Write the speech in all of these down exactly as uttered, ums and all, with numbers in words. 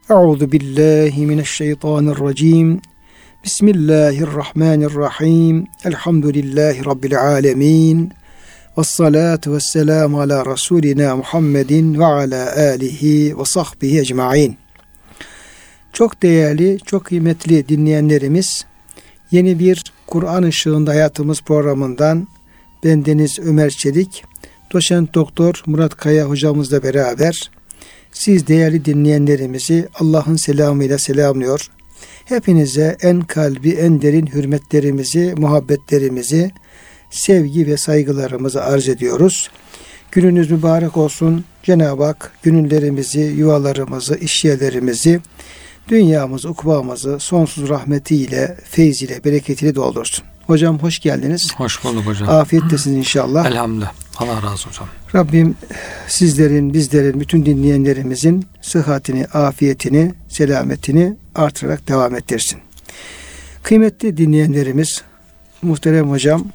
Euzu billahi mineşşeytanirracim. Bismillahirrahmanirrahim. Elhamdülillahi Rabbil alemin. Vessalatu vesselamu ala Resulina Muhammedin ve ala alihi ve sahbihi ecmain. Çok değerli, çok kıymetli dinleyenlerimiz, yeni bir Kur'an Işığında Hayatımız programından bendeniz Ömer Çelik, Doçent Doktor Murat Kaya hocamızla beraber siz değerli dinleyenlerimizi Allah'ın selamıyla selamlıyor. Hepinize en kalbi, en derin hürmetlerimizi, muhabbetlerimizi, sevgi ve saygılarımızı arz ediyoruz. Gününüz mübarek olsun. Cenab-ı Hak gönüllerimizi, yuvalarımızı, işyerlerimizi, dünyamızı, ukbamızı sonsuz rahmetiyle, feyziyle, bereketiyle doldursun. Hocam hoş geldiniz. Hoş bulduk hocam. Afiyettesiniz inşallah. Elhamdülillah. Allah razı olsun hocam. Rabbim sizlerin, bizlerin, bütün dinleyenlerimizin sıhhatini, afiyetini, selametini artırarak devam ettirsin. Kıymetli dinleyenlerimiz, muhterem hocam,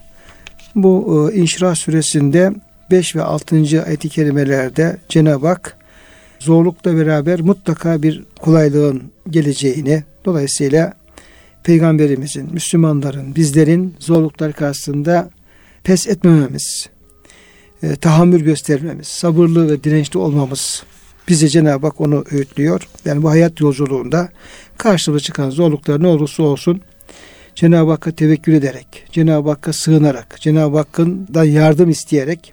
bu İnşirah suresinde beş ve altıncı ayet-i kerimelerde Cenab-ı Hak zorlukla beraber mutlaka bir kolaylığın geleceğini, dolayısıyla Peygamberimizin, Müslümanların, bizlerin zorluklar karşısında pes etmememiz, e, tahammül göstermemiz, sabırlı ve dirençli olmamız, bize Cenab-ı Hak onu öğütlüyor. Yani bu hayat yolculuğunda karşımıza çıkan zorluklar ne olursa olsun Cenab-ı Hakk'a tevekkül ederek, Cenab-ı Hakk'a sığınarak, Cenab-ı Hakk'tan yardım isteyerek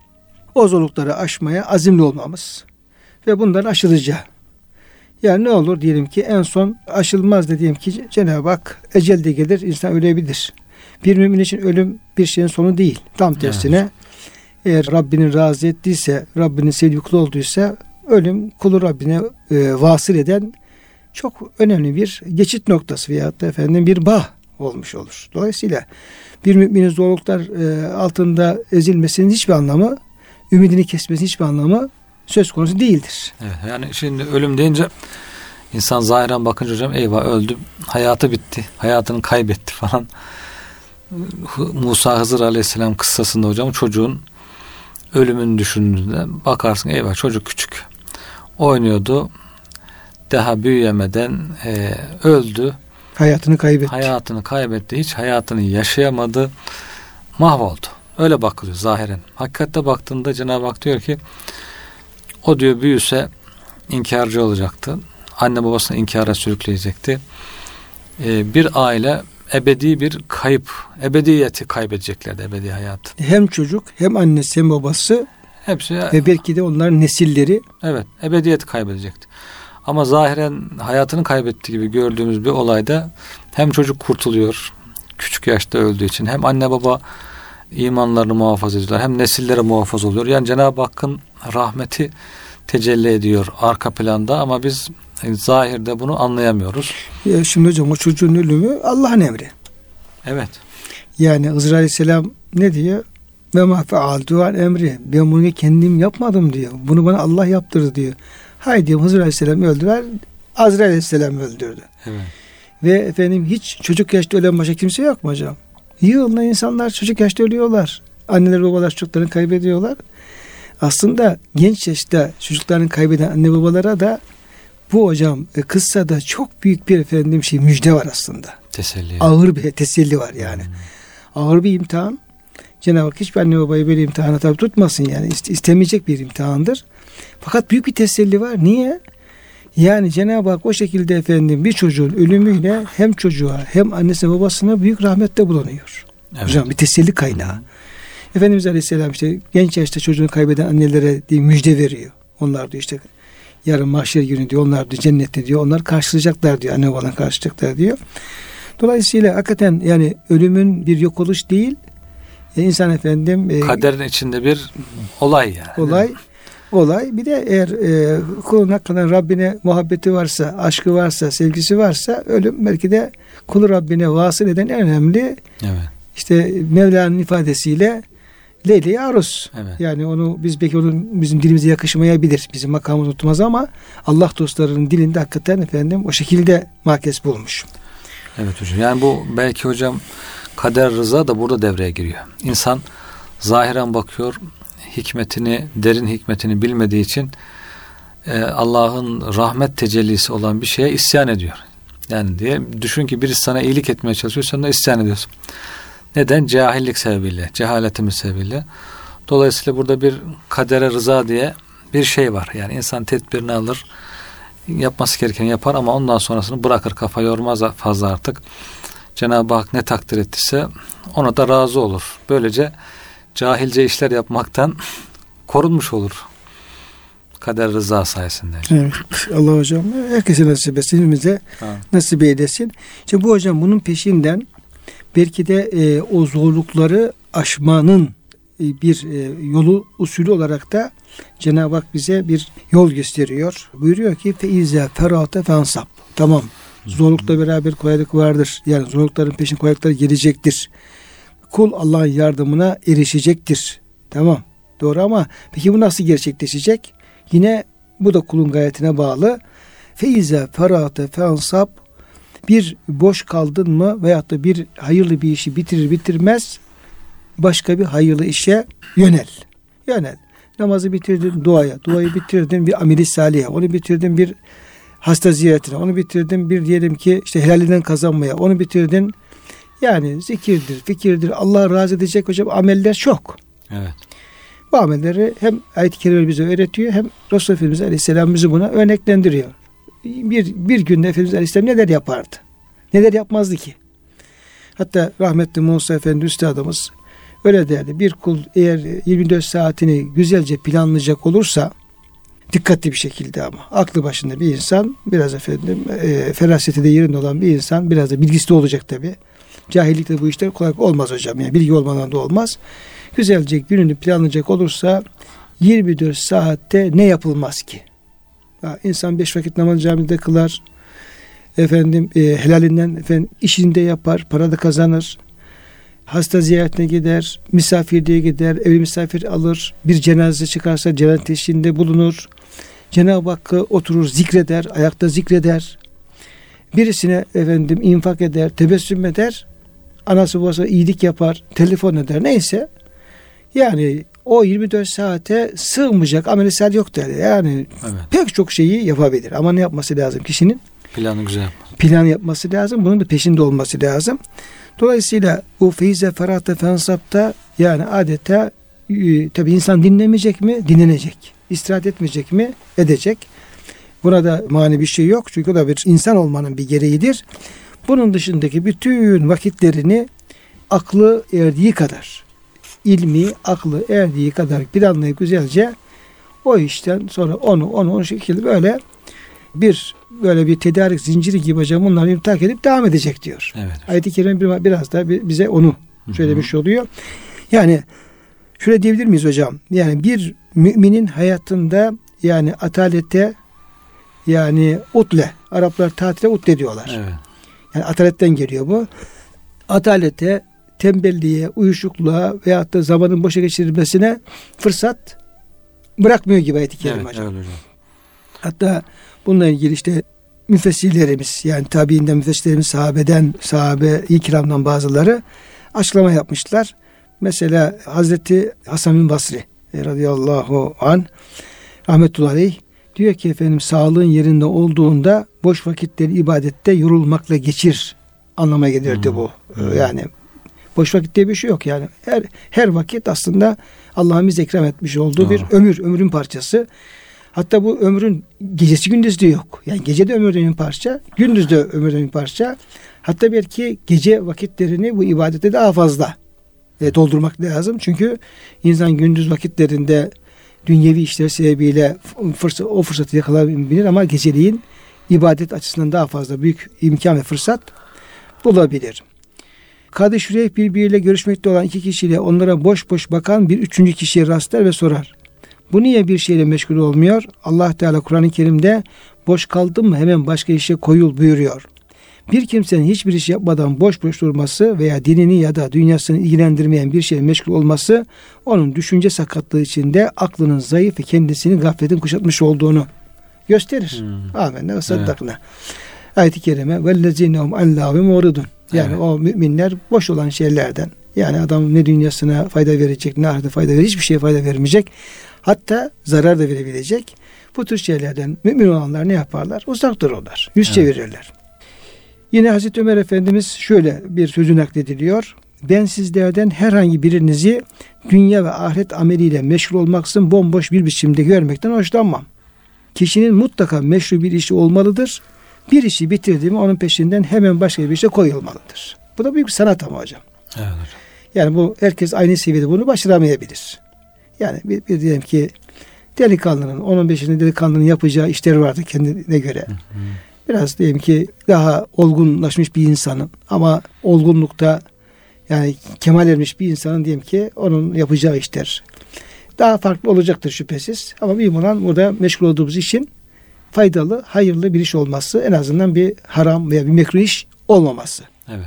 o zorlukları aşmaya azimli olmamız ve bundan aşılacağı. Yani ne olur diyelim ki en son aşılmaz dediğim ki Cenab-ı Hak ecel de gelir, insan ölebilir. Bir mümin için ölüm bir şeyin sonu değil. Tam tersine evet. Eğer Rabbinin razı ettiyse, Rabbinin sevdiği kulu olduysa ölüm kulu Rabbine e, vasıl eden çok önemli bir geçit noktası veyahut da efendim bir bağ olmuş olur. Dolayısıyla bir müminin zorluklar e, altında ezilmesinin hiçbir anlamı, ümidini kesmesinin hiçbir anlamı söz konusu değildir. Evet, yani şimdi ölüm deyince insan zahiren bakınca hocam eyvah öldü, hayatı bitti, hayatını kaybetti falan. Musa Hızır Aleyhisselam kıssasında hocam çocuğun ölümünü düşündüğünde bakarsın eyvah çocuk küçük oynuyordu, daha büyüyemeden e, öldü, hayatını kaybetti. Hayatını kaybetti, hiç hayatını yaşayamadı, mahvoldu. Öyle bakılıyor zahiren. Hakikatte baktığında Cenab-ı Hak diyor ki o diyor büyüse inkarcı olacaktı. Anne babasını inkara sürükleyecekti. Ee, bir aile ebedi bir kayıp, ebediyeti kaybedeceklerdi, ebedi hayatı. Hem çocuk, hem annesi, hem babası, hepsi ve belki de onların nesilleri. Evet, ebediyeti kaybedecekti. Ama zahiren hayatını kaybettiği gibi gördüğümüz bir olayda hem çocuk kurtuluyor, küçük yaşta öldüğü için, hem anne baba imanlarını muhafaza ediyorlar, hem nesillere muhafaza oluyor. Yani Cenab-ı Hakk'ın rahmeti tecelli ediyor arka planda ama biz zahirde bunu anlayamıyoruz. Ya şimdi hocam o çocuğun ölümü Allah'ın emri. Evet. Yani Hızır Aleyhisselam ne diyor? Ve ma fealtu an emri. Ben bunu kendim yapmadım diyor. Bunu bana Allah yaptırdı diyor. Haydi diyor, Hızır Aleyhisselam öldüler. Azrail Aleyhisselam öldürdü. Evet. Ve efendim hiç çocuk yaşta ölen başka kimse yok mu hocam? Yığınla insanlar çocuk yaşta ölüyorlar. Anneler babalar çocuklarını kaybediyorlar. Aslında genç yaşta çocuklarını kaybeden anne babalara da bu hocam kıssada çok büyük bir efendim şey müjde var aslında. Teselli. Ağır bir teselli var yani. Hmm. Ağır bir imtihan. Cenab-ı Hak hiçbir anne babayı böyle imtihana tabi tutmasın yani. İstemeyecek bir imtihandır. Fakat büyük bir teselli var. Niye? Yani Cenab-ı Hak o şekilde efendim bir çocuğun ölümüyle hem çocuğa hem annesine babasına büyük rahmette bulunuyor. Evet. Hocam bir teselli kaynağı. Hmm. Efendimiz Aleyhisselam işte genç yaşta çocuğunu kaybeden annelere diye müjde veriyor. Onlar diyor işte yarın mahşer günü diyor, onlar diyor cennette diyor, onlar karşılayacaklar diyor, anne babadan karşılayacaklar diyor. Dolayısıyla hakikaten yani ölümün bir yok oluş değil, e, insan efendim kaderin e, içinde bir olay yani. Olay. Olay. Bir de eğer e, kulun hakikaten Rabbine muhabbeti varsa, aşkı varsa, sevgisi varsa ölüm belki de kulu Rabbine vasıl eden en önemli evet. işte Mevla'nın ifadesiyle Leyle-i Arus. Evet. Yani onu biz belki onun bizim dilimize yakışmayabilir. Bizim makamımız tutmaz ama Allah dostlarının dilinde hakikaten efendim o şekilde makes bulmuş. Evet hocam. Yani bu belki hocam kader rıza da burada devreye giriyor. İnsan zahiren bakıyor, hikmetini, derin hikmetini bilmediği için e, Allah'ın rahmet tecellisi olan bir şeye isyan ediyor. Yani diye düşün ki birisi sana iyilik etmeye çalışıyor, sen de isyan ediyorsun. Neden? Cahillik sebebiyle, cehaletimiz sebebiyle. Dolayısıyla burada bir kadere rıza diye bir şey var. Yani insan tedbirini alır, yapması gerekeni yapar ama ondan sonrasını bırakır, kafa yormaz fazla artık. Cenab-ı Hak ne takdir ettiyse ona da razı olur. Böylece cahilce işler yapmaktan korunmuş olur. Kader rıza sayesinde. Evet. Allah hocam herkese nasip etsin, hepimize nasip eylesin. İşte bu hocam bunun peşinden belki de e, o zorlukları aşmanın e, bir e, yolu, usulü olarak da Cenab-ı Hak bize bir yol gösteriyor. Buyuruyor ki feize ferate fensab. Tamam. Zorlukla beraber kolaylık vardır. Yani zorlukların peşin kolaylıklar gelecektir. Kul Allah'ın yardımına erişecektir. Tamam. Doğru ama peki bu nasıl gerçekleşecek? Yine bu da kulun gayretine bağlı. Feize ferate fensab. Bir boş kaldın mı veyahut da bir hayırlı bir işi bitirir bitirmez başka bir hayırlı işe yönel. Yönel. Namazı bitirdin duaya, duayı bitirdin bir ameli salihe, onu bitirdin bir hasta ziyaretine, onu bitirdin bir diyelim ki işte helalinden kazanmaya, onu bitirdin. Yani zikirdir, fikirdir, Allah razı edecek hocam ameller çok. Evet. Bu amelleri hem ayet-i kerime bize öğretiyor hem Resulullah Efendimiz Aleyhisselam bizi buna örneklendiriyor. Bir, bir günde Efendimiz Aleyhisselam neler yapardı? Neler yapmazdı ki? Hatta rahmetli Musa Efendi Üstadımız öyle derdi. Bir kul eğer yirmi dört saatini güzelce planlayacak olursa, dikkatli bir şekilde ama aklı başında bir insan, biraz efendim e, feraseti de yerinde olan bir insan, biraz da bilgisi de olacak tabi. Cahillikte bu işler kolay olmaz hocam. Yani bilgi olmadan da olmaz. Güzelce gününü planlayacak olursa yirmi dört saatte ne yapılmaz ki? Ha, insan beş vakit namaz camide kılar. Efendim e, helalinden efendim işini de yapar, para da kazanır. Hasta ziyaretine gider, misafirliğe gider, evli misafir alır, bir cenaze çıkarsa cenaze teşhiğinde bulunur. Cenab-ı Hakk'ı oturur, zikreder, ayakta zikreder. Birisine efendim infak eder, tebessüm eder, anası babası iyilik yapar, telefon eder, neyse. Yani o yirmi dört saate sığmayacak amel-i yok der. Yani evet. Pek çok şeyi yapabilir ama ne yapması lazım kişinin? Planı güzel yapması. Plan yapması lazım, bunun da peşinde olması lazım. Dolayısıyla bu feize ferate fensapta yani adeta e, tabi insan dinlemeyecek mi? Dinlenecek. İstirahat etmeyecek mi? Edecek. Buna da mani bir şey yok. Çünkü o da bir insan olmanın bir gereğidir. Bunun dışındaki bütün vakitlerini aklı erdiği kadar, ilmi, aklı erdiği kadar planlayıp güzelce o işten sonra onu onu onu şekilde böyle bir böyle bir tedarik zinciri gibi hocam bunları imtak edip devam edecek diyor. Evet. Ayet-i Kerime biraz da bize onu söylemiş oluyor. Yani şöyle diyebilir miyiz hocam? Yani bir müminin hayatında yani atalete yani utle, Araplar tatile utle diyorlar. Evet. Yani ataletten geliyor bu. Atalete, tembelliğe, uyuşukluğa veyahut da zamanın boşa geçirilmesine fırsat bırakmıyor gibi ayet-i kerime evet, hocam. hocam. Hatta bununla ilgili işte müfessirlerimiz yani tabiinden müfessirlerimiz sahabeden, sahabe-i kiramdan bazıları açıklama yapmışlar. Mesela Hazreti Hasan bin Basri radıyallahu anh rahmetullahi aleyh diyor ki efendim sağlığın yerinde olduğunda boş vakitleri ibadette yorulmakla geçir anlamaya gelirdi hmm. bu. Hmm. Yani boş vakit diye bir şey yok yani. Her her vakit aslında Allah'ın bize ikram etmiş olduğu Aa. bir ömür, ömrün parçası. Hatta bu ömrün gecesi gündüzü de yok. Yani gece de ömürden bir parça, gündüz de ömürden bir parça. Hatta belki gece vakitlerini bu ibadete daha fazla e, doldurmak lazım. Çünkü insan gündüz vakitlerinde dünyevi işler sebebiyle fırsat, o fırsatı yakalayabilir ama geceliğin ibadet açısından daha fazla büyük imkan ve fırsat bulabilir. Kadı Şureyh birbiriyle görüşmekte olan iki kişiyle onlara boş boş bakan bir üçüncü kişiye rastlar ve sorar. Bu niye bir şeyle meşgul olmuyor? Allah Teala Kur'an-ı Kerim'de boş kaldın mı hemen başka işe koyul buyuruyor. Bir kimsenin hiçbir iş yapmadan boş boş durması veya dinini ya da dünyasını ilgilendirmeyen bir şeyle meşgul olması onun düşünce sakatlığı içinde aklının zayıf ve kendisini gafletin kuşatmış olduğunu gösterir. Hmm. Amenna ve saddakna. Evet. Ayet-i kerime vellezinehum allahü muridun. Yani evet. O müminler boş olan şeylerden Yani adam ne dünyasına fayda verecek, ne ahirete fayda verecek, hiçbir şeye fayda vermeyecek. Hatta zarar da verebilecek. Bu tür şeylerden mümin olanlar ne yaparlar? Uzak dururlar. Yüz evet. çevirirler. Yine Hazreti Ömer Efendimiz şöyle bir sözü naklediliyor. Ben sizlerden herhangi birinizi dünya ve ahiret ameliyle meşgul olmaksızın bomboş bir biçimde görmekten hoşlanmam. Kişinin mutlaka meşru bir işi olmalıdır. Bir işi bitirdi mi onun peşinden hemen başka bir işe koyulmalıdır. Bu da büyük bir sanat ama hocam. Evet. Yani bu herkes aynı seviyede bunu başaramayabilir. Yani bir, bir diyelim ki delikanlının, onun beşinde delikanlının yapacağı işleri vardı kendine göre. Hı hı. Biraz diyelim ki daha olgunlaşmış bir insanın ama olgunlukta yani kemal ermiş bir insanın diyelim ki onun yapacağı işler daha farklı olacaktır şüphesiz. Ama mühim olan burada meşgul olduğumuz işin faydalı, hayırlı bir iş olması, en azından bir haram veya bir mekruh iş olmaması. Evet.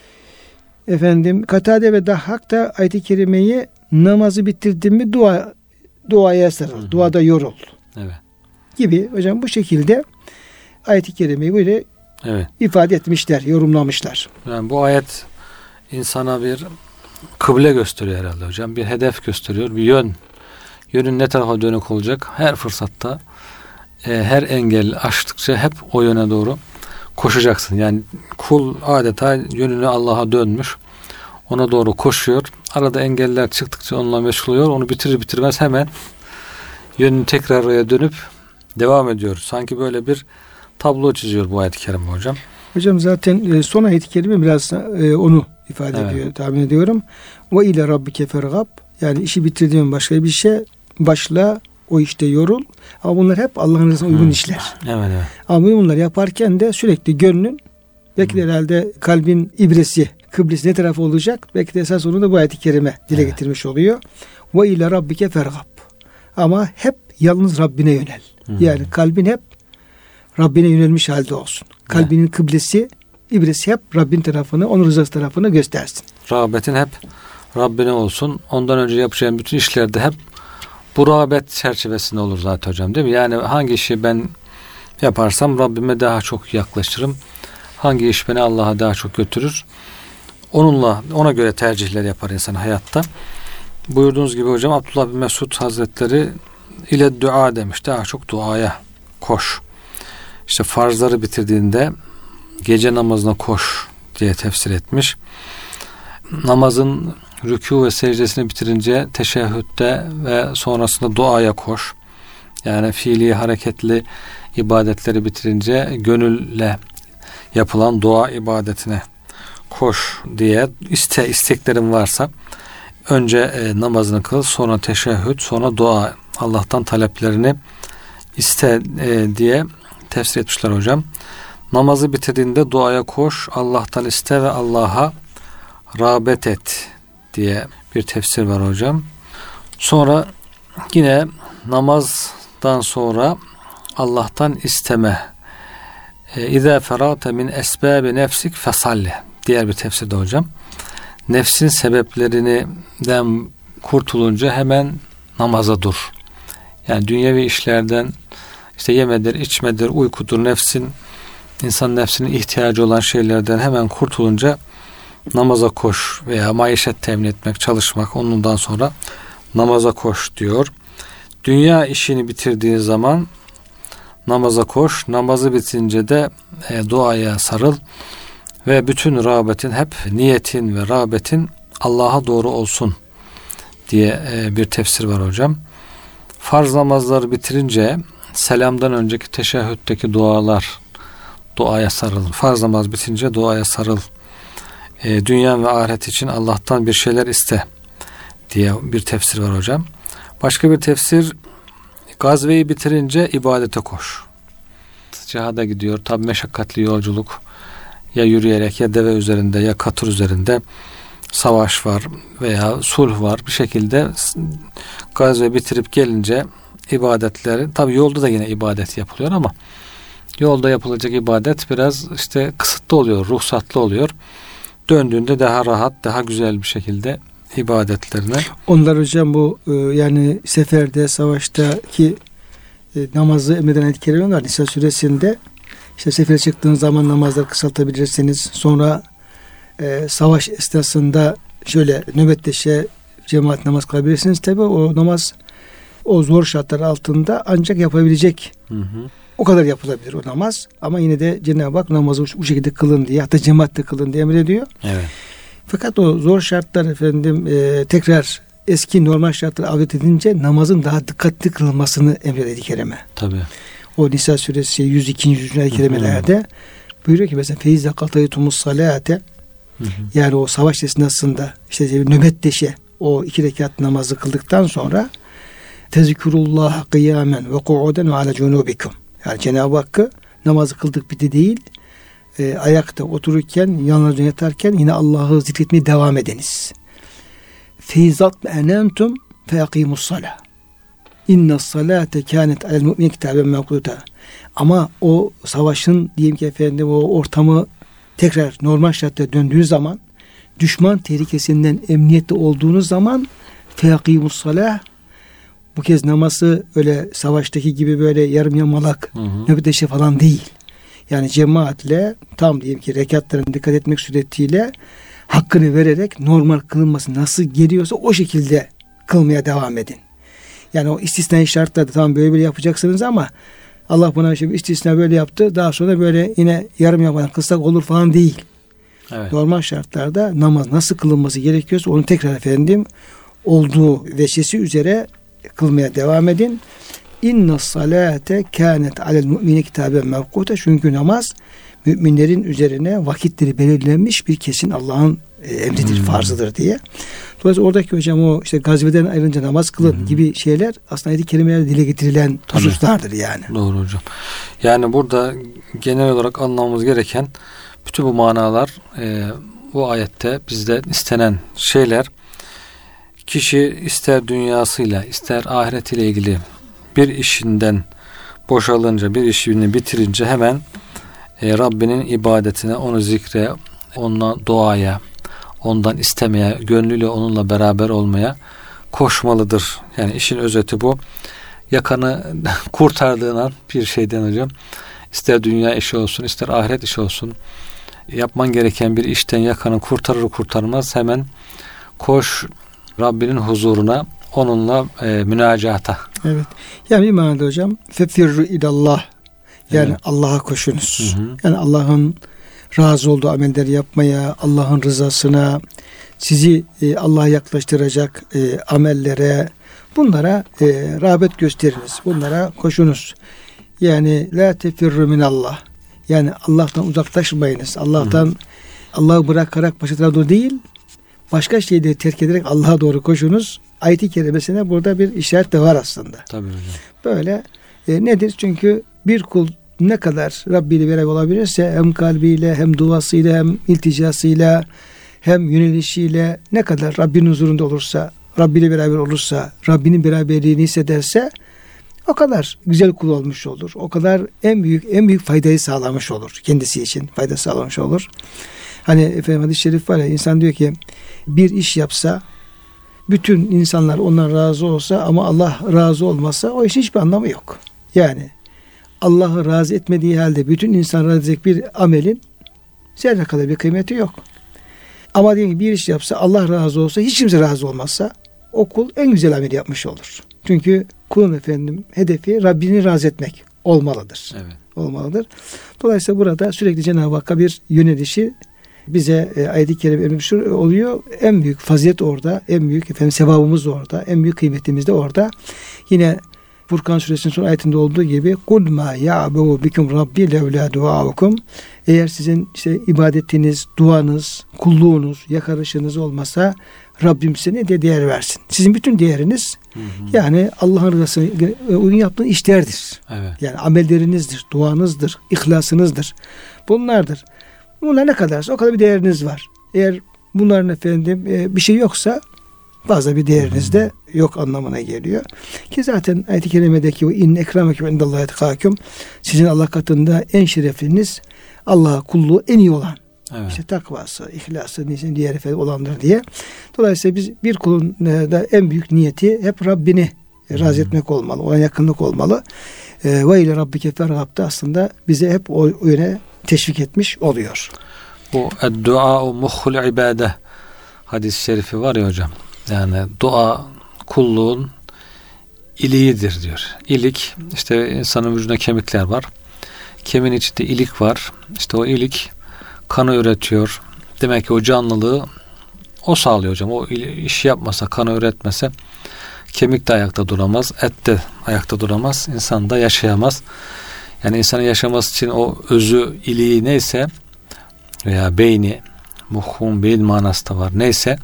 Efendim Katade ve Dahhak da ayet-i kerimeyi namazı bitirdin mi dua duaya sarıl, hı hı. duada yorul. Evet. Gibi hocam bu şekilde ayet-i kerimeyi böyle evet. ifade etmişler, yorumlamışlar. Yani bu ayet insana bir kıble gösteriyor herhalde hocam. Bir hedef gösteriyor, bir yön. Yönün ne tarafa dönük olacak? Her fırsatta, e, her engel aştıkça hep o yöne doğru koşacaksın. Yani kul adeta yönünü Allah'a dönmüş. Ona doğru koşuyor. Arada engeller çıktıkça onunla meşgul oluyor. Onu bitirir bitirmez hemen yönünü tekrar oraya dönüp devam ediyor. Sanki böyle bir tablo çiziyor bu ayet-i kerime hocam. Hocam zaten son ayet-i kerime biraz onu ifade evet. ediyor, tahmin ediyorum. Ve ile rabbike fergab, yani işi bitirdiğin başka bir şey başla, o işte yorul. Ama bunlar hep Allah'ın rızasına uygun hmm. işler. Evet, evet. Ama bunları yaparken de sürekli gönlün, belki de herhalde kalbin ibresi, kıblesi ne tarafı olacak? Belki de esas onu da bu ayet-i kerime dile evet. getirmiş oluyor. Ve ile rabbike fergab. Ama hep yalnız Rabbine yönel. Hmm. Yani kalbin hep Rabbine yönelmiş halde olsun. Kalbinin evet. kıblesi, ibresi hep Rabbin tarafını, onun rızası tarafını göstersin. Rağbetin hep Rabbine olsun. Ondan önce yapacağım bütün işlerde hep bu rağbet çerçevesinde olur zaten hocam, değil mi? Yani hangi işi ben yaparsam Rabbime daha çok yaklaşırım. Hangi iş beni Allah'a daha çok götürür. Onunla, ona göre tercihler yapar insan hayatta. Buyurduğunuz gibi hocam Abdullah bin Mesud Hazretleri ile dua demiş. Daha çok duaya koş. İşte farzları bitirdiğinde gece namazına koş diye tefsir etmiş. Namazın rükû ve secdesini bitirince teşehhütte ve sonrasında duaya koş. Yani fiili, hareketli ibadetleri bitirince gönülle yapılan dua ibadetine koş diye iste isteklerin varsa önce e, namazını kıl, sonra teşehhüd, sonra dua, Allah'tan taleplerini iste e, diye tefsir etmişler hocam. Namazı bitirdiğinde duaya koş, Allah'tan iste ve Allah'a rağbet et diye bir tefsir var hocam. Sonra yine namazdan sonra Allah'tan isteme. İzâ ferâte min esbâbi nefsik fesalli. Diğer bir tefsirde hocam. Nefsin sebeplerinden kurtulunca hemen namaza dur. Yani dünyevi işlerden işte yemedir, içmedir, uykudur, nefsin, insan nefsinin ihtiyacı olan şeylerden hemen kurtulunca namaza koş veya maişet temin etmek, çalışmak, ondan sonra namaza koş diyor. Dünya işini bitirdiğin zaman namaza koş, namazı bitince de e, duaya sarıl ve bütün rağbetin, hep niyetin ve rağbetin Allah'a doğru olsun diye e, bir tefsir var hocam. Farz namazları bitirince selamdan önceki teşehhütteki dualar, duaya sarıl. Farz namaz bitince duaya sarıl. E, dünya ve ahiret için Allah'tan bir şeyler iste diye bir tefsir var hocam. Başka bir tefsir, gazveyi bitirince ibadete koş. Cihada gidiyor. Tabi meşakkatli yolculuk. Ya yürüyerek ya deve üzerinde ya katır üzerinde savaş var veya sulh var. Bir şekilde gazve bitirip gelince ibadetleri, tabi yolda da yine ibadet yapılıyor ama yolda yapılacak ibadet biraz işte kısıtlı oluyor, ruhsatlı oluyor. Döndüğünde daha rahat, daha güzel bir şekilde ibadetlerine. Onlar hocam bu yani seferde, savaştaki namazı emreden ayet-i kerime var. Nisa suresinde işte sefere çıktığınız zaman namazları kısaltabilirsiniz. Sonra e, savaş esnasında şöyle nöbetleşe cemaat namaz kılabilirsiniz. Tabi o namaz o zor şartlar altında ancak yapabilecek. Hı hı. O kadar yapılabilir o namaz. Ama yine de Cenab-ı Hak namazı bu şekilde kılın diye, hatta cemaatle kılın diye emrediyor. Evet. Fakat o zor şartlar efendim e, tekrar eski normal şartları avret edince namazın daha dikkatli kılınmasını emredi kerime. Tabii. O Nisa suresi yüz iki yüz üç kerimelerde buyuruyor ki mesela feiza kataytumus salate, yani o savaş esnasında işte nöbetleşe o iki rekat namazı kıldıktan sonra tezkurullah kıyamen ve ku'uden ve ala cunubikum. Yani Cenab-ı Hakk'ı namazı kıldık bitti değil, e, ayakta otururken, yanlarına yatarken yine Allah'ı zikretmeye devam ediniz. Feizat enentum fe akimus salah. İnne salate kânet alel mu'min kitaben mevkuta. Ama o savaşın diyelim ki efendim o ortamı tekrar normal şartlara döndüğü zaman, düşman tehlikesinden emniyette olduğunuz zaman fe akimus salah, bu kez namazı öyle savaştaki gibi böyle yarım yamalak nöbetleşe falan değil. Yani cemaatle tam diyelim ki rekatlarına dikkat etmek suretiyle hakkını vererek normal kılınması nasıl geliyorsa o şekilde kılmaya devam edin. Yani o istisnai şartlarda tamam böyle böyle yapacaksınız ama Allah buna şimdi istisna böyle yaptı, daha sonra böyle yine yarım yamalak kılsak olur falan değil. Evet. Normal şartlarda namaz nasıl kılınması gerekiyorsa onu tekrar efendim olduğu veçesi üzere kılmaya devam edin. İnne salate kânet alel mu'mine kitaben mevkuta. Çünkü namaz müminlerin üzerine vakitleri belirlenmiş bir kesin Allah'ın emridir, hmm. farzıdır diye. Dolayısıyla oradaki hocam o işte gazveden ayrılınca namaz kılın hmm. gibi şeyler aslında ayet-i kerimelerde dile getirilen Tabii. hususlardır yani. Doğru hocam. Yani burada genel olarak anlamamız gereken bütün bu manalar e, bu ayette bizden istenen şeyler, kişi ister dünyasıyla ister ahiretiyle ilgili bir işinden boşalınca, bir işini bitirince hemen e, Rabbinin ibadetine, onu zikre, onunla duaya, ondan istemeye, gönlüyle onunla beraber olmaya koşmalıdır. Yani işin özeti bu. Yakanı kurtardığın bir şeyden hocam, ister dünya işi olsun, ister ahiret işi olsun, yapman gereken bir işten yakanı kurtarır kurtarmaz hemen koş Rabbinin huzuruna, onunla e, münacata. Evet. Yani bir manada hocam fefirru ilallah, yani evet. Allah'a koşunuz. Hı hı. Yani Allah'ın razı olduğu amelleri yapmaya, Allah'ın rızasına, sizi e, Allah'a yaklaştıracak e, amellere, bunlara e, rağbet gösteriniz. Bunlara koşunuz. Yani la tefirru minallah. Yani Allah'tan uzaklaşmayınız. Allah'tan hı hı. Allah'ı bırakarak başka tarafa doğru değil, başka şeyleri terk ederek Allah'a doğru koşunuz. Ayet-i kerimesine burada bir işaret de var aslında. Tabii hocam. Böyle e, nedir? Çünkü bir kul ne kadar Rabbi ile beraber olabilirse, hem kalbiyle, hem duasıyla, hem ilticasıyla, hem yönelişiyle ne kadar Rabbinin huzurunda olursa, Rabbi ile beraber olursa, Rabbinin beraberliğini hissederse o kadar güzel kul olmuş olur. O kadar en büyük en büyük faydayı sağlamış olur. Kendisi için fayda sağlamış olur. Hani efendim hadis-i şerif var ya, insan diyor ki bir iş yapsa, bütün insanlar ondan razı olsa ama Allah razı olmasa o işin hiçbir anlamı yok. Yani Allah'ı razı etmediği halde bütün insan razı edecek bir amelin zerre kadar bir kıymeti yok. Ama diyelim ki bir iş yapsa, Allah razı olsa, hiç kimse razı olmazsa o kul en güzel ameli yapmış olur. Çünkü kulun efendim hedefi Rabbini razı etmek olmalıdır. Evet. Olmalıdır. Dolayısıyla burada sürekli Cenab-ı Hakk'a bir yönelişi bize e, ayet-i kerime emretmiş oluyor. En büyük fazilet orada, en büyük efendim sevabımız orada, en büyük kıymetimiz de orada. Yine Furkan suresinin son ayetinde olduğu gibi kul ma ya'bu bikum rabbi levla duaukum. Eğer sizin işte ibadetiniz, duanız, kulluğunuz, yakarışınız olmasa Rabbim size ne de değer versin. Sizin bütün değeriniz hı hı. yani Allah'ın rızasına uygun yaptığın işlerdir. Evet. Yani amellerinizdir, duanızdır, ihlasınızdır. Bunlardır. Bunlar ne kadarsa o kadar bir değeriniz var. Eğer bunların efendim bir şey yoksa fazla bir değeriniz de yok anlamına geliyor. Ki zaten ayet-i kerimedeki o inne ekrameküm indallahi etkâküm, sizin Allah katında en şerefliniz, Allah'a kulluğu en iyi olan. Evet. İşte takvası, ihlası, neyse diğer efendim olandır diye. Dolayısıyla biz bir kulun da en büyük niyeti hep Rabbini razı etmek olmalı. Ona yakınlık olmalı. Ve ile Rabbike ferhab'da aslında bize hep o yöne teşvik etmiş oluyor. Bu dua-u muhul ibade. hadis-i şerifi var ya hocam. Yani dua kulluğun iliğidir diyor. İlik, işte insanın vücudunda kemikler var. Kemiğin içinde ilik var. İşte o ilik kanı üretiyor. Demek ki o canlılığı o sağlıyor hocam. O işi yapmasa, kanı üretmese kemik de ayakta duramaz, et de ayakta duramaz, insan da yaşayamaz. Yani insanın yaşaması için o özü, iliği neyse veya beyni, muhun, beyin manası da var. Neyse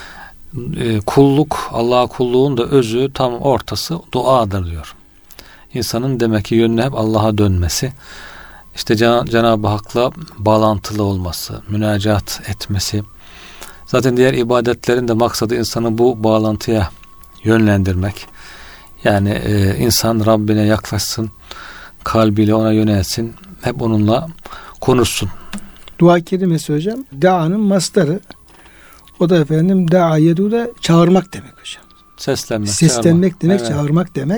e, kulluk, Allah'a kulluğun da özü tam ortası duadır diyor. İnsanın demek ki yönüne hep Allah'a dönmesi, işte Can- Cenab-ı Hak'la bağlantılı olması, münacat etmesi. Zaten diğer ibadetlerin de maksadı insanı bu bağlantıya yönlendirmek. Yani e, insan Rabbine yaklaşsın, kalbiyle ona yönelsin, hep onunla konuşsun. Dua kelimesi hocam da'anın mastarı. O da efendim da'a yedu da çağırmak demek hocam. Seslenmek, Seslenmek çağırmak. demek, Evet. çağırmak demek.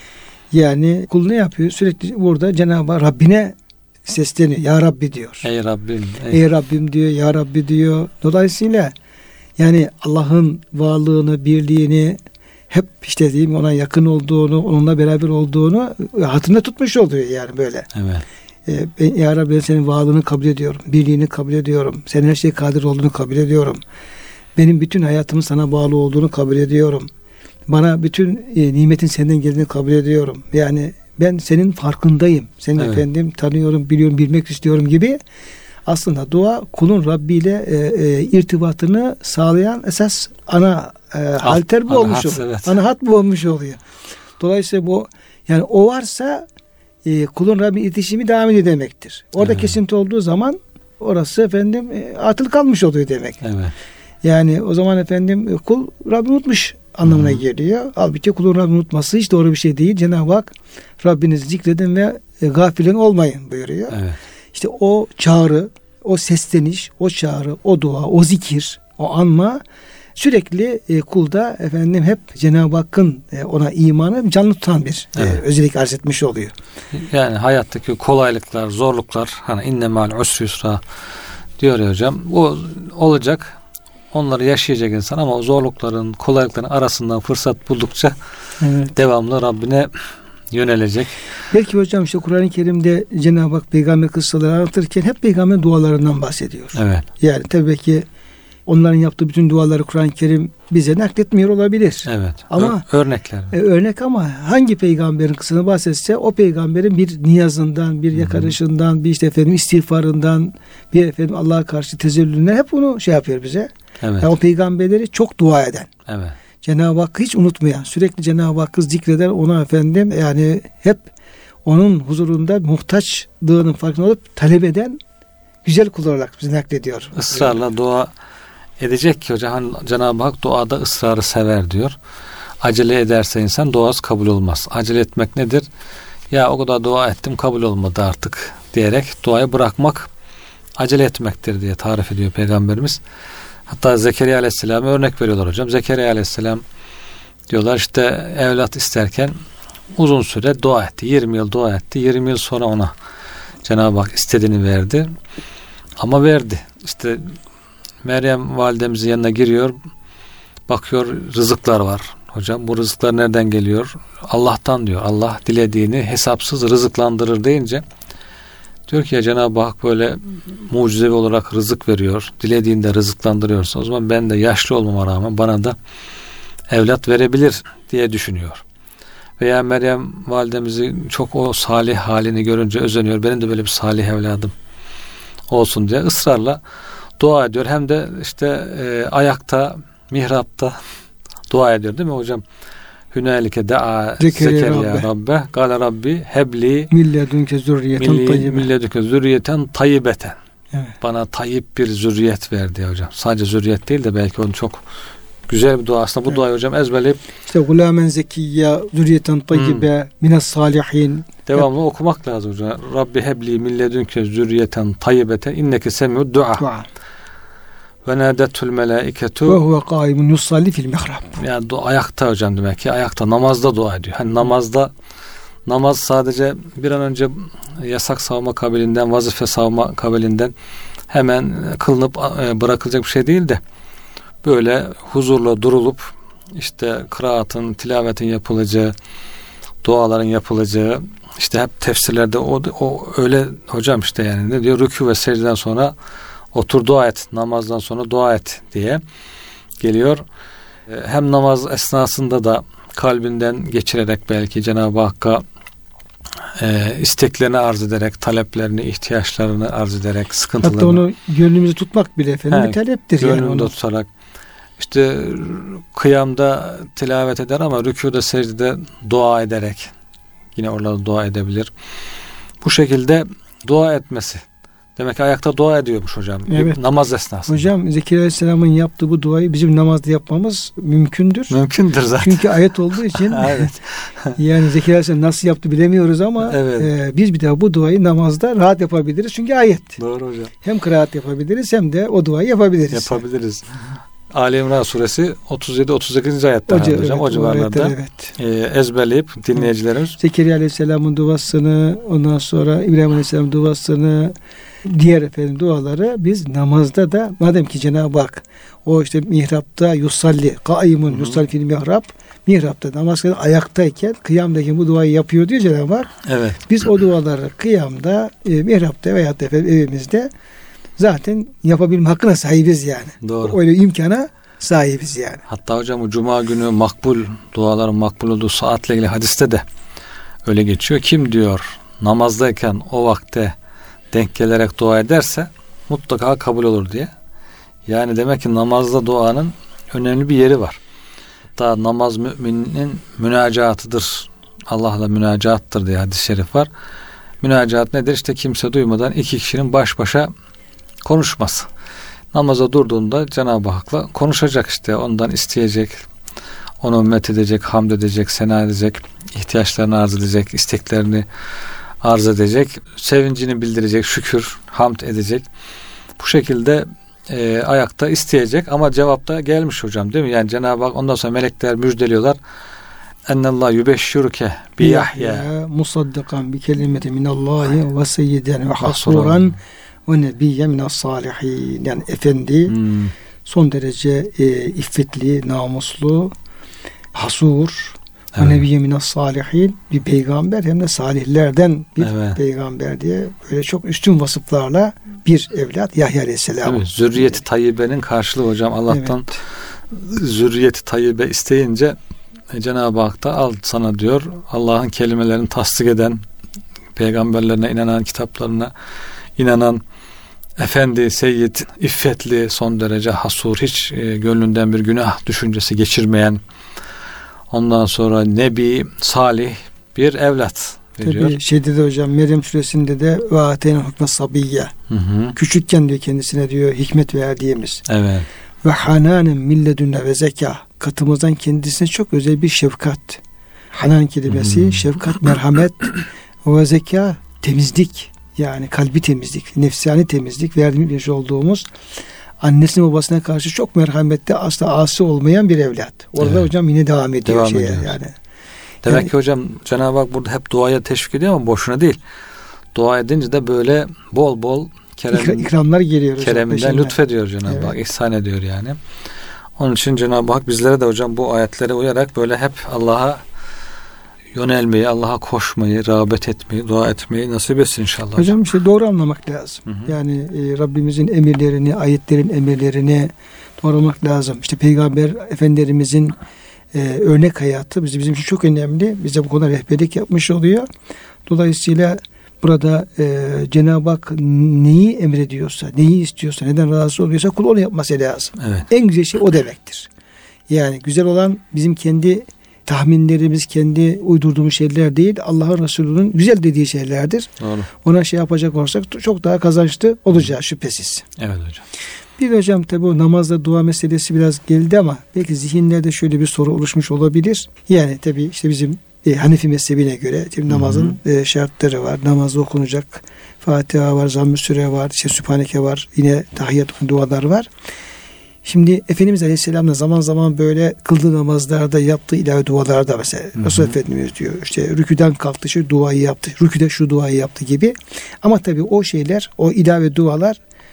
Yani kul ne yapıyor? Sürekli burada Cenab-ı Hak Rabbine sesleniyor. Ya Rabbi diyor. Ey Rabbim. Ey, Ey Rabbim diyor. Ya Rabbi diyor. Dolayısıyla yani Allah'ın varlığını, birliğini hep işte diyeyim ona yakın olduğunu, onunla beraber olduğunu hatırında tutmuş oluyor yani böyle. Evet. Ee, ben, ya Rabbi ben senin varlığını kabul ediyorum. Birliğini kabul ediyorum. Senin her şeye kadir olduğunu kabul ediyorum. Benim bütün hayatımın sana bağlı olduğunu kabul ediyorum. Bana bütün e, nimetin senden geldiğini kabul ediyorum. Yani ben senin farkındayım. Seni Evet. efendim tanıyorum, biliyorum, bilmek istiyorum gibi. Aslında dua kulun Rabbi ile e, e, irtibatını sağlayan esas ana e, halter bu ana olmuş hat, oluyor. evet. Ana hat bu olmuş oluyor. Dolayısıyla bu yani o varsa e, kulun Rabbi iletişimi devam ediyor demektir. Orada Evet. kesinti olduğu zaman orası efendim e, atıl kalmış oluyor demek. Evet. Yani o zaman efendim kul Rabbi unutmuş anlamına Hı-hı. geliyor. Halbuki kulun Rabbi unutması hiç doğru bir şey değil. Cenab-ı Hak Rabbinizi zikredin ve e, gafilin olmayın buyuruyor. Evet. İşte o çağrı, o sesleniş, o çağrı, o dua, o zikir, o anma sürekli e, kulda efendim hep Cenab-ı Hakk'ın e, ona imanı canlı tutan bir Evet. e, özellik arz etmiş oluyor. Yani hayattaki kolaylıklar, zorluklar, hani inne ma'al usri yusra diyor ya hocam. O olacak. Onları yaşayacak insan ama o zorlukların, kolaylıkların arasından fırsat buldukça Evet. devamlı Rabbine yönelecek. Belki hocam işte Kur'an-ı Kerim'de Cenab-ı Hak peygamber kıssaları anlatırken hep peygamberin dualarından bahsediyor. Evet. Yani tabii ki onların yaptığı bütün duaları Kur'an-ı Kerim bize nakletmiyor olabilir. Evet. Ama Ö- örnekler. e, örnek ama hangi peygamberin kıssasını bahsetse o peygamberin bir niyazından, bir yakarışından, bir işte efendim istiğfarından, bir efendim Allah'a karşı tezellülünden hep onu şey yapıyor bize. Evet. Yani o peygamberleri çok dua eden, Evet. Cenab-ı Hakk'ı hiç unutmayan, sürekli Cenab-ı Hakk'ı zikreden, ona efendim yani hep onun huzurunda muhtaçlığının farkında olup talep eden güzel kul olarak bizi naklediyor. Israrla dua edecek ki hocam, hani Cenab-ı Hak duada ısrarı sever diyor. Acele ederse insan duası kabul olmaz. Acele etmek nedir? Ya o kadar dua ettim kabul olmadı artık diyerek duayı bırakmak acele etmektir diye tarif ediyor Peygamberimiz. Hatta Zekeriya Aleyhisselam'a örnek veriyorlar hocam. Zekeriya Aleyhisselam diyorlar işte evlat isterken uzun süre dua etti. yirmi yıl dua etti. yirmi yıl sonra ona Cenab-ı Hak istediğini verdi. Ama verdi. İşte Meryem validemizin yanına giriyor. Bakıyor rızıklar var. Hocam bu rızıklar nereden geliyor? Allah'tan diyor. Allah dilediğini hesapsız rızıklandırır deyince diyor ki ya Cenab-ı Hak böyle mucizevi olarak rızık veriyor. Dilediğinde rızıklandırıyorsa o zaman ben de yaşlı olmama rağmen bana da evlat verebilir diye düşünüyor. Veya Meryem validemizin çok o salih halini görünce özeniyor. Benim de böyle bir salih evladım olsun diye ısrarla dua ediyor. Hem de işte e, ayakta, mihrapta dua ediyor değil mi hocam? Hünalike da'a Zekeriya Rabbe Gale Rabbi hebli milledünke zürriyeten tayyibe. milledünke zürriyeten tayyibeten. Evet. Bana tayyip bir zürriyet verdi hocam. Sadece zürriyet değil de belki onun çok güzel bir dua. Aslında bu evet. duayı hocam ezberleyip işte gulamen zekiyya zürriyeten tayyibe hmm. minas salihin. Devamlı evet. okumak lazım hocam. Rabbi hebli milledünke zürriyeten tayyibeten inneke semi'ud dua. Dua. Ve nâdetül melâiketu ve huve kâimun yusalli fil mihrab. Yani du- ayakta hocam demek ki ayakta namazda dua ediyor. Hani namazda namaz sadece bir an önce yasak savma kabilinden, vazife savma kabilinden hemen kılınıp bırakılacak bir şey değil de böyle huzurla durulup işte kıraatın, tilavetin yapılacağı, duaların yapılacağı, işte hep tefsirlerde o, o öyle hocam işte yani ne diyor, rükû ve secdeden sonra otur dua et, namazdan sonra dua et diye geliyor. Hem namaz esnasında da kalbinden geçirerek belki Cenab-ı Hakk'a e, isteklerini arz ederek, taleplerini, ihtiyaçlarını arz ederek, sıkıntılarını. Hatta onu gönlümüzde tutmak bile efendim bir taleptir. Gönlümde yani onu. tutarak. İşte kıyamda tilavet eder ama rükûda, secdede dua ederek yine orada dua edebilir. Bu şekilde dua etmesi. Demek ki ayakta dua ediyormuş hocam. Evet. Namaz esnasında. Hocam Zekeriya Aleyhisselam'ın yaptığı bu duayı bizim namazda yapmamız mümkündür. Mümkündür zaten. Çünkü ayet olduğu için. Evet. Yani Zekeriya Aleyhisselam nasıl yaptı bilemiyoruz ama evet. e, biz bir daha bu duayı namazda rahat yapabiliriz. Çünkü ayet. Doğru hocam. Hem kıraat yapabiliriz hem de o duayı yapabiliriz. Yapabiliriz. Ali İmran suresi otuz yedi otuz sekiz ayetler Hoca, hocam. Evet, o civarlarda o evet. e, ezberleyip dinleyicilerimiz. Zekeriya Aleyhisselam'ın duasını, ondan sonra İbrahim Aleyhisselam'ın duasını, diğer efendim duaları biz namazda da, madem ki Cenab-ı Hak o işte mihrapta yusalli kaimun yusalli fil mihrap, mihrapta namaz kılan ayaktayken kıyamdaki bu duayı yapıyor diyor Cenab-ı Hak. Evet. Biz o duaları kıyamda, e, mihrapta veya da efendim evimizde zaten yapabilme hakkına sahibiz yani. Doğru. Öyle imkana sahibiz yani. Hatta hocam bu cuma günü makbul duaların makbul olduğu saatle ilgili hadiste de öyle geçiyor. Kim diyor namazdayken o vakte denk gelerek dua ederse mutlaka kabul olur diye. Yani demek ki namazda duanın önemli bir yeri var. Hatta namaz müminin münacatıdır. Allah'la münacattır diye hadis-i şerif var. Münacat nedir? İşte kimse duymadan iki kişinin baş başa konuşması. Namaza durduğunda Cenab-ı Hak'la konuşacak işte. Ondan isteyecek, onu ümmet edecek, hamd edecek, sena edecek, ihtiyaçlarını arz edecek, isteklerini arz edecek, sevincini bildirecek, şükür, hamd edecek. Bu şekilde e, ayakta isteyecek ama cevapta gelmiş hocam değil mi? Yani Cenab-ı Hak ondan sonra melekler müjdeliyorlar. Ennallah yübeşşiruke bi Yahya musaddikan bi kelimeti minallahi ve seyyiden ve hasuran ve nebiyyen minas salihin. Yani efendi hmm. son derece e, iffetli, namuslu, hasur, evet. Nebiyye minas salihin, bir peygamber, hem de salihlerden bir evet. peygamber diye böyle çok üstün vasıflarla bir evlat Yahya Aleyhisselam. Evet, zürriyeti tayyibenin karşılığı hocam. Allah'tan evet. zürriyeti tayyibe isteyince Cenab-ı Hak da al sana diyor. Allah'ın kelimelerini tasdik eden, peygamberlerine inanan, kitaplarına inanan efendi, seyyid, iffetli, son derece hasur, hiç e, gönlünden bir günah düşüncesi geçirmeyen, ondan sonra nebi, salih bir evlat veriyor. Tabii şeyde de hocam Meryem suresinde de ve ateyne hukme sabiyye. Küçükken diyor kendisine diyor hikmet verdiğimiz. Evet. Ve hananen milledünne ve zeka. Katımızdan kendisine çok özel bir şefkat. Hanan kelimesi hı hı. şefkat, merhamet ve zeka, temizlik. Yani kalbi temizlik, nefsani temizlik verdiğimiz olduğumuz, annesine babasına karşı çok merhametli, asla asi olmayan bir evlat. Orada evet. hocam yine devam ediyor devam şeye yani. Demek yani, ki hocam Cenab-ı Hak burada hep duaya teşvik ediyor ama boşuna değil. Dua edince de böyle bol bol kerem, ikramlar geliyor. Kereminden lütfediyor Cenab-ı evet. Hak, ihsan ediyor yani. Onun için Cenab-ı Hak bizlere de hocam bu ayetlere uyarak böyle hep Allah'a yönelmeyi, Allah'a koşmayı, rağbet etmeyi, dua etmeyi nasip etsin inşallah. Hocam, hocam işte doğru anlamak lazım. Hı hı. Yani e, Rabbimizin emirlerini, ayetlerin emirlerini doğrulamak lazım. İşte Peygamber Efendilerimizin e, örnek hayatı bizim, bizim için çok önemli. Bize bu konuda rehberlik yapmış oluyor. Dolayısıyla burada e, Cenab-ı Hak neyi emrediyorsa, neyi istiyorsa, neden razı oluyorsa kul onu yapması lazım. Evet. En güzel şey o demektir. Yani güzel olan bizim kendi tahminlerimiz, kendi uydurduğumuz şeyler değil, Allah'ın Resulü'nün güzel dediği şeylerdir. Doğru. Ona şey yapacak olursak çok daha kazançlı olacağı şüphesiz. Evet hocam. Bir hocam tabi o namazda dua meselesi biraz geldi ama belki zihinlerde şöyle bir soru oluşmuş olabilir. Yani tabi işte bizim e, Hanefi mezhebine göre tabi namazın e, şartları var. Namazda okunacak Fatiha var, Zamm-ı Süre var, işte Sübhaneke var, yine tahiyyat dualar var. Şimdi Efendimiz Aleyhisselam da zaman zaman böyle kıldığı namazlarda yaptığı ilave dualarda mesela hı hı. Resul Efendimiz diyor işte rüküden kalktı şu duayı yaptı, rüküde şu duayı yaptı gibi. Ama tabii o şeyler, o ilave dualar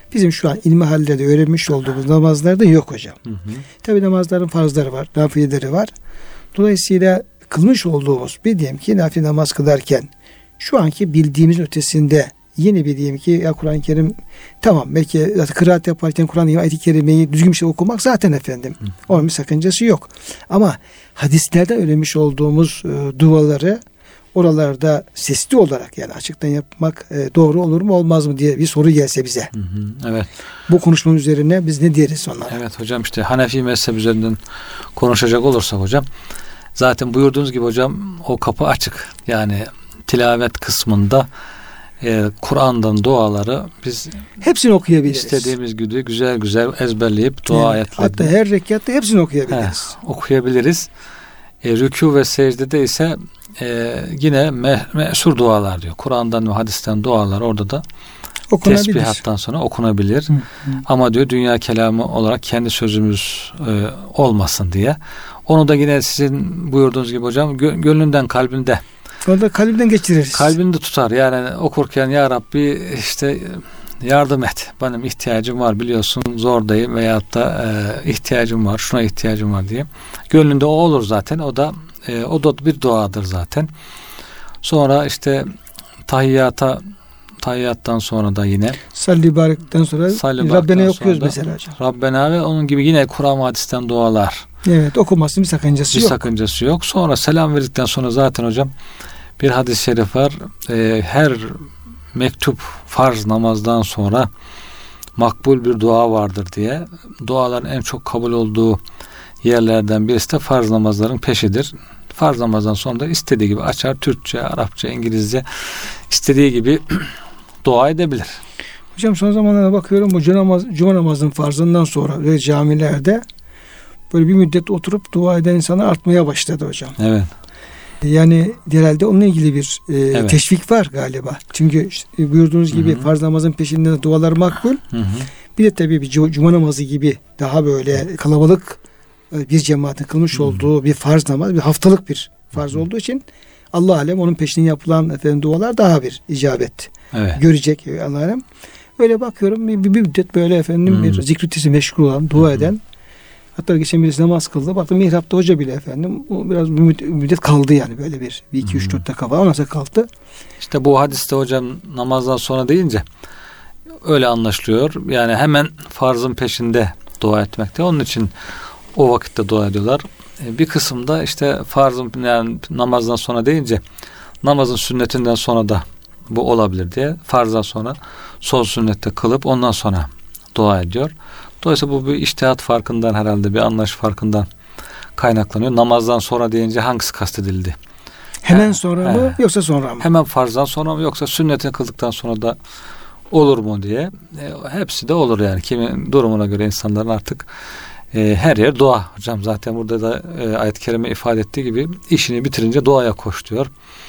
bizim şu an ilmihallerde öğrenmiş olduğumuz namazlarda yok hocam. Hı hı. Tabi namazların farzları var, nafileleri var. Dolayısıyla kılmış olduğumuz bir diyelim ki nafile namaz kılarken şu anki bildiğimiz ötesinde yeni bir diyelim ki ya Kur'an-ı Kerim tamam belki kıraat yaparken Kur'an-ı ayet-i kerimeyi düzgün bir şey okumak zaten efendim. Hı. Onun bir sakıncası yok. Ama hadislerden öğrenmiş olduğumuz e, duaları oralarda sesli olarak yani açıktan yapmak e, doğru olur mu olmaz mı diye bir soru gelse bize. Hı hı, evet. Bu konuşmamız üzerine biz ne deriz onlara? Evet hocam, işte Hanefi mezhep üzerinden konuşacak olursak hocam, zaten buyurduğunuz gibi hocam o kapı açık. Yani tilavet kısmında e, Kur'an'dan duaları biz hepsini okuyabiliriz. İstediğimiz gibi güzel güzel ezberleyip dua evet, ayetlerini. Hatta her rekatta hepsini okuyabiliriz. He, okuyabiliriz. E, rükû ve secdede ise e, yine me- meşhur dualar diyor. Kur'an'dan ve hadisten dualar orada da tesbihattan sonra okunabilir. Hı, hı. Ama diyor dünya kelamı olarak kendi sözümüz e, olmasın diye. Onu da yine sizin buyurduğunuz gibi hocam gö- gönlünden kalbinde. Onu da kalbinden geçiririz. Kalbinde tutar. Yani okurken ya Rabbi işte yardım et. Benim ihtiyacım var, biliyorsun zordayım veyahut da e, ihtiyacım var, şuna ihtiyacım var diye. Gönlünde o olur zaten. O da e, o da bir duadır zaten. Sonra işte tahiyyata tahiyyattan sonra da yine salli barekten sonra Rabbena okuyoruz mesela hocam. Rabbena ve onun gibi yine Kur'an hadisten dualar. Evet, okumasının bir sakıncası bir yok. Bir sakıncası yok. Sonra selam verdikten sonra zaten hocam bir hadis-i şerif var. E, her mektup farz namazdan sonra makbul bir dua vardır diye. Duaların en çok kabul olduğu yerlerden birisi de farz namazların peşidir. Farz namazdan sonra da istediği gibi açar, Türkçe, Arapça, İngilizce istediği gibi dua edebilir. Hocam son zamanlarda bakıyorum bu cuma, namaz, cuma namazının farzından sonra ve camilerde böyle bir müddet oturup dua eden insanlar artmaya başladı hocam. Evet. Yani herhalde onunla ilgili bir e, evet. teşvik var galiba. Çünkü işte buyurduğunuz gibi Hı-hı. farz namazın peşinden dualar makbul. Hı-hı. Bir de tabii bir cuma namazı gibi daha böyle kalabalık bir cemaatin kılmış Hı-hı. olduğu bir farz namaz, bir haftalık bir farz Hı-hı. olduğu için Allah alem onun peşinden yapılan efendim dualar daha bir icabet evet. görecek Allah alem. Öyle bakıyorum bir, bir müddet böyle efendim Hı-hı. bir zikritisi meşgul olan, dua Hı-hı. eden. Hatta geçen birisi namaz kıldı. Baktım mihrapta hoca bile efendim. O biraz bir müddet kaldı yani böyle bir. Bir iki üç dört dakika falan nasıl kaldı. İşte bu hadiste hocam namazdan sonra deyince öyle anlaşılıyor. Yani hemen farzın peşinde dua etmekte. Onun için o vakitte dua ediyorlar. Bir kısımda işte farzın yani namazdan sonra deyince namazın sünnetinden sonra da bu olabilir diye farzdan sonra son sünnette kılıp ondan sonra dua ediyor. Dolayısıyla bu bir içtihat farkından herhalde bir anlayış farkından kaynaklanıyor. Namazdan sonra deyince hangisi kastedildi? Hemen he, sonra he. mı yoksa sonra mı? Hemen farzdan sonra mı yoksa sünnetini kıldıktan sonra da olur mu diye. E, hepsi de olur yani. Kimin durumuna göre insanların artık e, her yer dua. Hocam zaten burada da e, ayet-i kerime ifade ettiği gibi işini bitirince duaya koş diyor.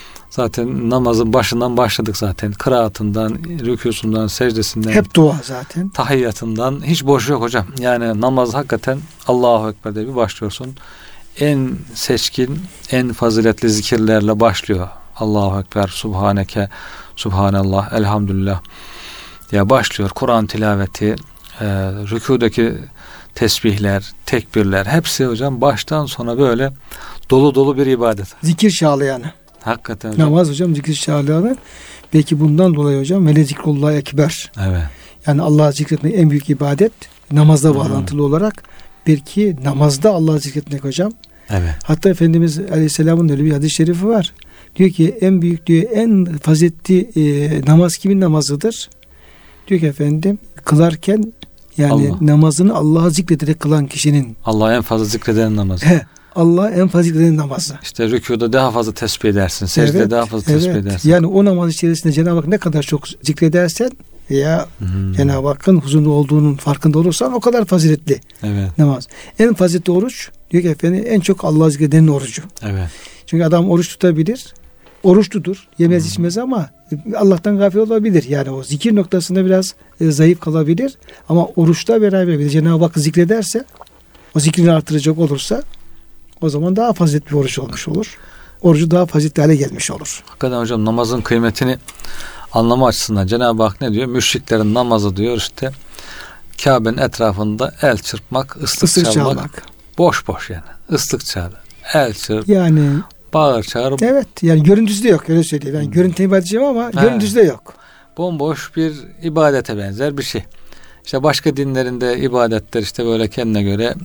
Zaten namazın başından başladık zaten. Kıraatından, rükûsundan, secdesinden. Hep dua zaten. Tahiyyatından. Hiç boş yok hocam. Yani namaz hakikaten Allahu Ekber diye bir başlıyorsun. En seçkin, en faziletli zikirlerle başlıyor. Allahu Ekber, Subhaneke, Subhanallah, Elhamdülillah diye başlıyor. Kur'an tilaveti, e, rükûdaki tesbihler, tekbirler hepsi hocam baştan sona böyle dolu dolu bir ibadet. Zikir şağlayanı. Hakikaten hocam. Namaz hocam zikir şağlayanı. Belki bundan dolayı hocam ve zikrullah ekber. Evet. Yani Allah'ı zikretmek en büyük ibadet. Namazda hmm. bağlantılı olarak. Belki namazda Allah'ı zikretmek hocam. Evet. Hatta Efendimiz Aleyhisselam'ın öyle bir hadis-i şerifi var. Diyor ki en büyük diyor en faziletli e, namaz kimin namazıdır? Diyor ki efendim kılarken yani Allah. namazını Allah'ı zikrederek kılan kişinin. Allah'ı en fazla zikreden namazı. He. Allah en fazla zikreden namazı. İşte rükuda daha fazla tesbih edersin. Secde evet, daha fazla tesbih evet. edersin. Yani o namaz içerisinde Cenab-ı Hak ne kadar çok zikredersen veya hmm. Cenab-ı Hakk'ın huzurunda olduğunun farkında olursan o kadar faziletli evet. namaz. En faziletli oruç diyor ki efendim en çok Allah'ı zikredenin orucu. Evet. Çünkü adam oruç tutabilir. Oruçludur. Yemez hmm. içmez ama Allah'tan gafil olabilir. Yani o zikir noktasında biraz e, zayıf kalabilir. Ama oruçla beraber bir Cenab-ı Hakk'ı zikrederse o zikrini artıracak olursa o zaman daha faziletli bir oruç olmuş olur. Orucu daha faziletli hale gelmiş olur. Hakikaten hocam namazın kıymetini anlama açısından Cenab-ı Hak ne diyor? Müşriklerin namazı diyor işte Kabe'nin etrafında el çırpmak, ıslık, Islık çalmak, çalmak. boş boş yani. Islık çal, el çırp, Yani bağır çağır. evet yani görüntüsü de yok öyle söyleyeyim. Yani görüntüyü badeceğim ama He. görüntüsü de yok. Bomboş bir ibadete benzer bir şey. İşte başka dinlerinde ibadetler işte böyle kendine göre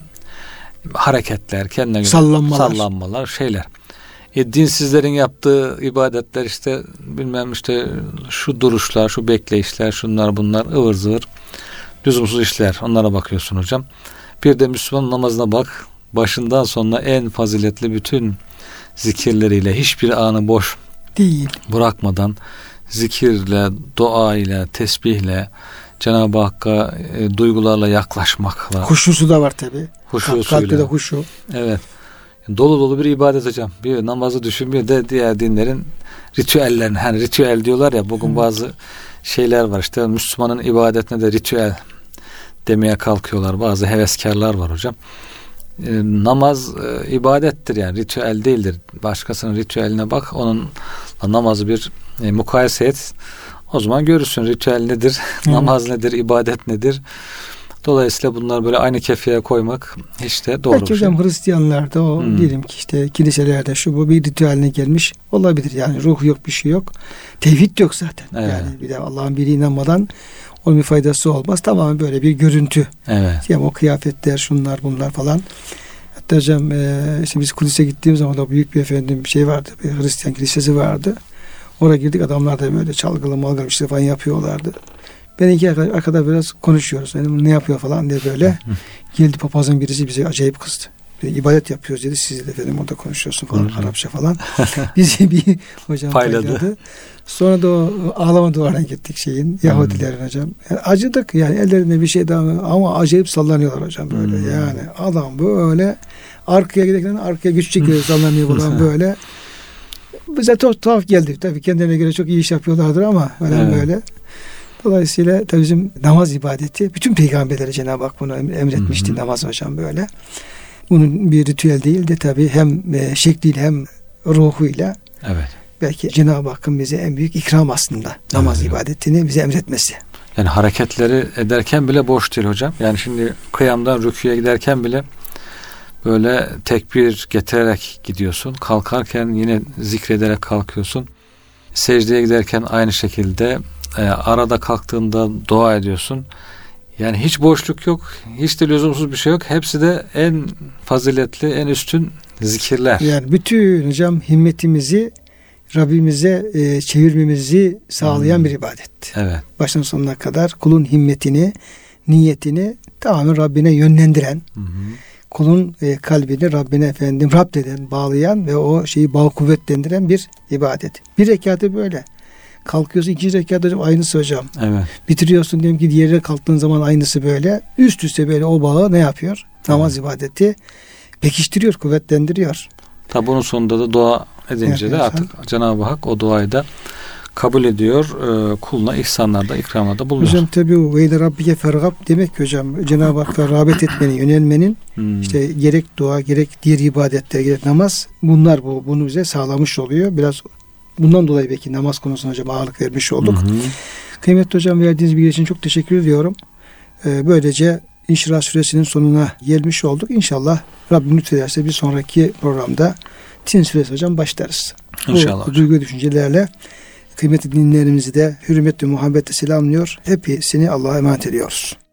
hareketler, kendine göre Sallanmalar. sallanmalar, şeyler. E, dinsizlerin yaptığı ibadetler işte bilmem işte şu duruşlar, şu bekleyişler, şunlar bunlar ıvır zıvır lüzumsuz işler. Onlara bakıyorsun hocam. Bir de Müslüman namazına bak. Başından sonuna en faziletli bütün zikirleriyle hiçbir anı boş Değil. bırakmadan zikirle, dua ile, tesbihle Cenab-ı Hakk'a e, duygularla yaklaşmakla. Huşusu da var tabi. Huşusuyla. Kalpte de huşu. Evet. Dolu dolu bir ibadet hocam. Bir namazı düşün, bir de diğer dinlerin ritüellerini. Hani ritüel diyorlar ya bugün, hı, bazı şeyler var. İşte Müslümanın ibadetine de ritüel demeye kalkıyorlar. Bazı heveskarlar var hocam. E, namaz e, ibadettir yani. Ritüel değildir. Başkasının ritüeline bak. Onun namazı bir e, mukayese et. O zaman görürsün ritüel nedir, hı, namaz nedir, ibadet nedir. Dolayısıyla bunlar böyle aynı kefeye koymak hiç de doğru Belki bir şey. hocam Hristiyanlarda o, hmm. diyelim ki işte kiliselerde şu bu bir ritüeline gelmiş olabilir. Yani ruh yok, bir şey yok. Tevhid yok zaten. Evet. Yani bir de Allah'ın birine inanmadan onun bir faydası olmaz. Tamamen böyle bir görüntü. Evet. Yani o kıyafetler, şunlar bunlar falan. Hatta hocam e, işte biz Kudüs'e gittiğimiz zaman da büyük bir efendim bir şey vardı. Bir Hristiyan kilisesi vardı. Oraya girdik, adamlar da böyle çalgılı malgılı bir şey falan yapıyorlardı. Ben iki arkada biraz konuşuyoruz. Benim ne yapıyor falan diye böyle. Geldi papazın birisi bize acayip kızdı. Bir ibadet yapıyoruz dedi. Siz de efendim orada konuşuyorsun falan, Arapça falan. Bizi bir hocam payladı. payladı. Sonra da o ağlama duvarına gittik şeyin, Yahudilerin hocam. Yani acıdık yani, ellerinde bir şey daha ama acayip sallanıyorlar hocam böyle. Hmm. Yani adam böyle arkaya giderken arkaya güç çekiyor, sallanıyor falan böyle. Bize çok tuhaf geldi. Tabii kendilerine göre çok iyi iş yapıyorlardır ama böyle evet. böyle. Dolayısıyla tabii bizim namaz ibadeti, bütün peygamberlere Cenab-ı Hak bunu emretmişti, hı hı. namaz hocam böyle. Bunun bir ritüel değil de tabii hem şekliyle hem ruhuyla. Evet. Belki Cenab-ı Hakk'ın bize en büyük ikram aslında namaz evet. ibadetini bize emretmesi. Yani hareketleri ederken bile boş değil hocam. Yani şimdi kıyamdan rüküye giderken bile böyle tekbir getirerek gidiyorsun. Kalkarken yine zikrederek kalkıyorsun. Secdeye giderken aynı şekilde, e, arada kalktığında dua ediyorsun. Yani hiç boşluk yok. Hiç de lüzumsuz bir şey yok. Hepsi de en faziletli, en üstün zikirler. Yani bütün hocam himmetimizi Rabbimize e, çevirmemizi sağlayan hmm. bir ibadet. Evet. Baştan sonuna kadar kulun himmetini, niyetini tamamen Rabbine yönlendiren, hı hı. kulun e, kalbini Rabbine efendim Rab eden, bağlayan ve o şeyi bağ kuvvetlendiren bir ibadet. Bir rekatı böyle. Kalkıyorsun, ikinci rekat hocam aynısı hocam. Evet. Bitiriyorsun diyelim ki diğerine kalktığın zaman aynısı böyle. Üst üste böyle o bağı ne yapıyor? Namaz evet. ibadeti pekiştiriyor, kuvvetlendiriyor. Tabi bunun sonunda da dua edince evet, de artık evet. Cenab-ı Hak o duayı da kabul ediyor. E, kuluna ihsanlarda, ikramlarda bulunuyor. Hocam tabi o veyle Rabbike fergab demek hocam Cenab-ı Hakk'a rağbet etmenin, yönelmenin hmm. işte gerek dua, gerek diğer ibadetler, gerek namaz, bunlar bu bunu bize sağlamış oluyor. Biraz bundan dolayı belki namaz konusuna hocam ağırlık vermiş olduk. Hı hı. Kıymetli hocam, verdiğiniz bilgi için çok teşekkür ediyorum. Ee, böylece İnşirah Suresinin sonuna gelmiş olduk. İnşallah Rabbim lütfederse bir sonraki programda Tin Suresi hocam başlarız. İnşallah. Bu duygu düşüncelerle kıymetli dinlerimizi de hürmet ve muhabbetle selamlıyor. Hepsini Allah'a emanet ediyoruz.